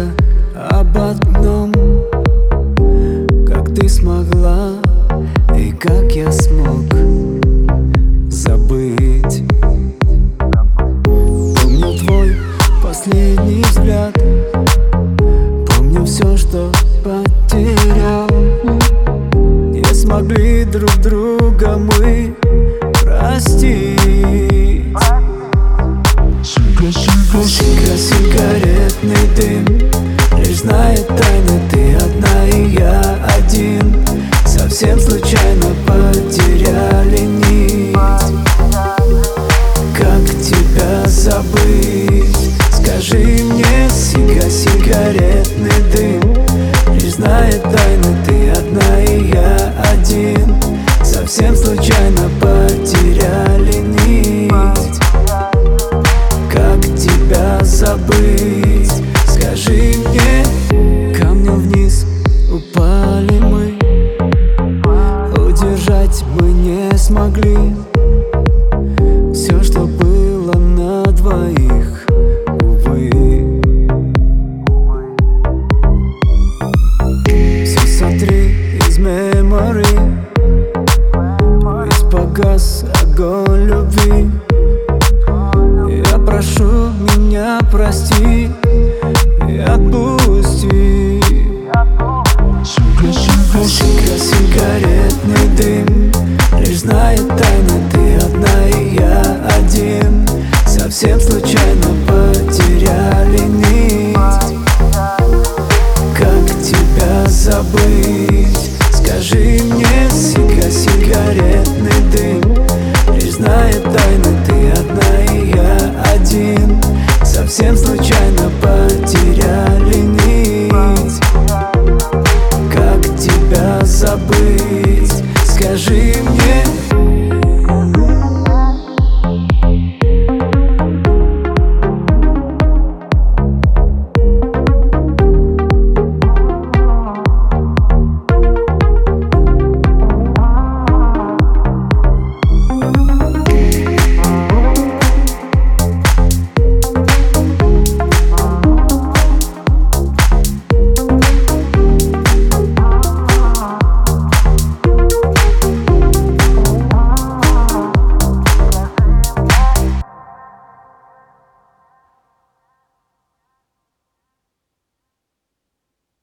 только об одном: как ты смогла и как я смог забыть. Помню твой последний взгляд, помню все, что потерял. Не смогли друг друга мы простить. Сигаретный дым лишь знает тайны, ты одна и я один. Совсем случайно потеряли нить. Как тебя забыть? Скажи мне, сигаретный дым лишь знает тайны, ты одна и я один. Совсем случайно потеряли нить. Как тебя забыть? Скажи мне. Камнем вниз упали мы, удержать мы не смогли. Все, что было на двоих, увы. Все сотри из мемори, ведь погас огонь любви. Я прошу, меня прости и отпусти.